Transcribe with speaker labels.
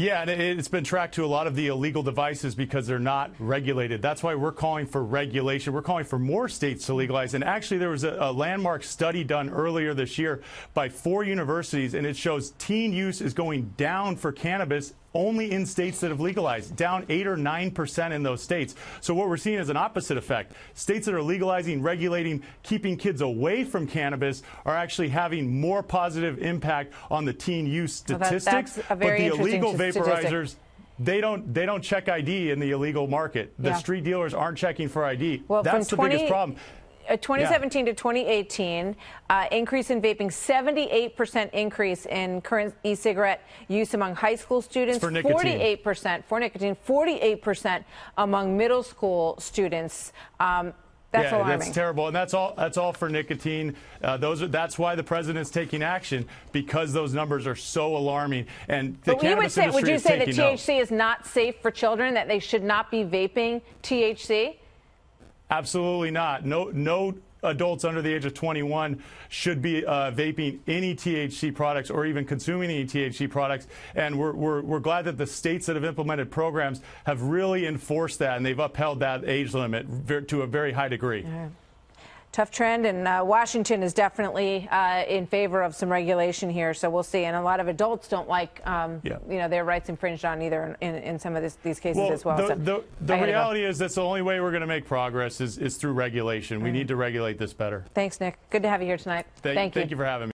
Speaker 1: Yeah, and it's been tracked to a lot of the illegal devices because they're not regulated. That's why we're calling for regulation. We're calling for more states to legalize. And actually, there was a landmark study done earlier this year by 4 universities, and it shows teen use is going down for cannabis only in states that have legalized, down 8 or 9% in those states. So what we're seeing is an opposite effect. States that are legalizing, regulating, keeping kids away from cannabis are actually having more positive impact on the teen use statistics.
Speaker 2: That's a very
Speaker 1: but the illegal
Speaker 2: statistic.
Speaker 1: vaporizers, they don't check ID in the illegal market. The street dealers aren't checking for ID.
Speaker 2: Well,
Speaker 1: that's the biggest problem.
Speaker 2: 2017 to 2018, increase in vaping, 78% increase in current e-cigarette use among high school students,
Speaker 1: for nicotine.
Speaker 2: 48% for nicotine, 48% among middle school students. That's alarming.
Speaker 1: That's terrible, and that's all for nicotine. That's why the president's taking action, because those numbers are so alarming. And the cannabis industry
Speaker 2: would you
Speaker 1: is
Speaker 2: say that
Speaker 1: taking note.
Speaker 2: THC is not safe for children? That they should not be vaping THC?
Speaker 1: Absolutely not. No adults under the age of 21 should be vaping any THC products or even consuming any THC products. And we're glad that the states that have implemented programs have really enforced that, and they've upheld that age limit to a very high degree.
Speaker 2: Tough trend, and Washington is definitely in favor of some regulation here, so we'll see. And a lot of adults don't like, their rights infringed on either in some of these cases as well.
Speaker 1: The reality is that's the only way we're going to make progress is through regulation. We need to regulate this better.
Speaker 2: Thanks, Nick. Good to have you here tonight. Thank you.
Speaker 1: Thank you for having me.